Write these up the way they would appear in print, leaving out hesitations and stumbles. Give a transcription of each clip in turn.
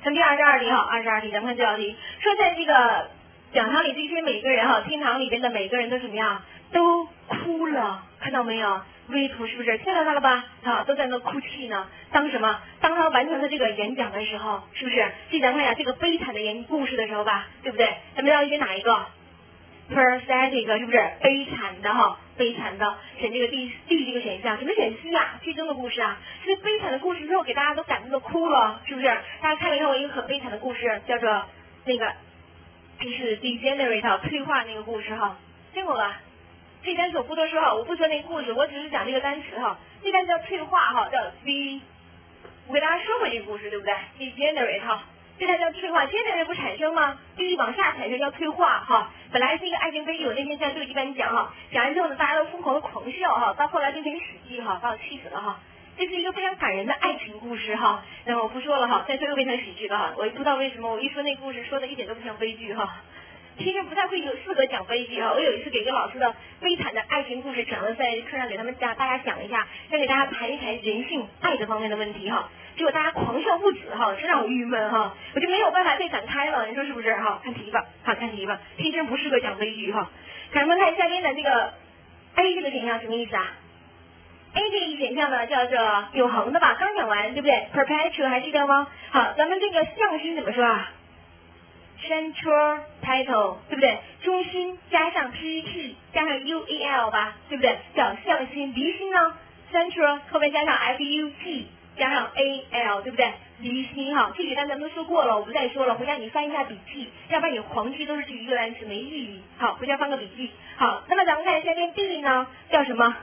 看第22题哈，22题，咱们看这道题，说在这个讲堂里这些每个人哈，厅堂里边的每个人都怎么样？都哭了，看到没有？微图是不是看到他了吧？啊，都在那哭泣呢。当什么？当他完成他这个演讲的时候，是不是？记得看一下这个悲惨的故事的时候吧，对不对？咱们要选哪一个 ？Pathetic 是不是？悲惨的哈，悲惨的，选这个第这个选项。怎么选 C 啊？剧中的故事啊，这个悲惨的故事之后给大家都感动的哭了，是不是？大家看没看过一个很悲惨的故事，叫做那个就是 degenerate 退化那个故事哈，见过吧？这单词我不多说哈，我不说那个故事，我只是讲这个单词哈。这单词叫退化哈，叫 de， 我给大家说过这个故事对不对 ？degenerate 哈，这它叫退化 ，generate 不产生吗？继续往下产生叫退化哈。本来是一个爱情悲剧，我那天在对一班讲哈，讲完之后呢，大家都疯狂的狂笑哈，到后来变成喜剧哈，把我气死了哈。这是一个非常感人的爱情故事哈，那么我不说了哈，再说又变成喜剧了哈。我也不知道为什么我一说那故事说的一点都不像悲剧哈。其实不太会适合讲悲剧哈。我有一次给一个老师的悲惨的爱情故事讲了，在课上给他们大家讲一下，想给大家谈一谈人性爱的方面的问题哈。结果大家狂笑不止哈，真让我郁闷哈，我就没有办法再展开了，你说是不是哈？看题吧，好看题吧，其实不适合讲悲剧哈。咱们看下边的这个 A 这个选项什么意思啊？A 这个选项呢叫做永恒的吧，刚讲完对不对 ？Perpetual 还记得吗？好，咱们这个向心怎么说啊？Central title 对不对？中心加上 pt 加上 ual 吧，对不对？叫向心。离心呢 ？Central 后面加上 fut 加上 al 对不对？离心哈，这几个单词咱们都说过了，我不再说了，回家你翻一下笔记，要不然你黄记都是这一个单词没意义。好，回家翻个笔记。好，那么咱们看下面 B 呢，叫什么？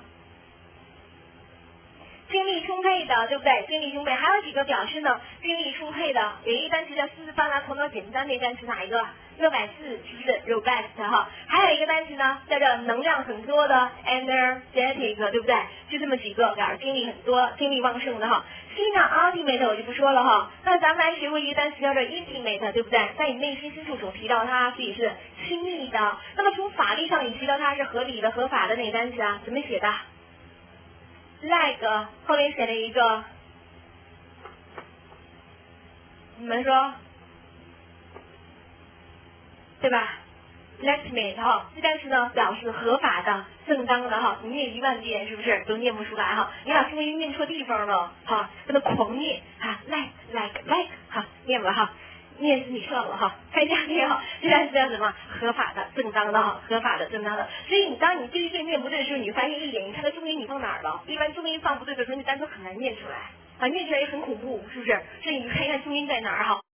精力充沛的，对不对？精力充沛，还有几个表示呢？精力充沛的，有一个单词叫四肢发达、头脑简单，那单词哪一个？640是不是 robust 哈？还有一个单词呢，叫做能量很多的 energetic， 对不对？就这么几个，表示精力很多、精力旺盛的哈。C 呢 ultimate 我就不说了哈。那咱们来学过一个单词叫做 intimate， 对不对？在你内心深处总提到它，所以是亲密的。那么从法律上你提到它是合理的、合法的哪个单词啊？怎么写的？like 后面写了一个，你们说对吧 ？legitimate 哈，这单词呢表示合法的、正当的哈，你念1万遍是不是都念不出来哈？你把中音念错地方了哈，跟他狂念哈 like 哈，念吧哈。念死你算了哈，看下面哈，这单词叫什么？合法的、正当的哈，合法的、正当的。所以当你第一遍念不对的时候，你发现一点，你看它中音你放哪儿了？一般中音放不对的时候，那单词很难念出来啊，念出来也很恐怖，是不是？所以你看一看中音在哪儿哈。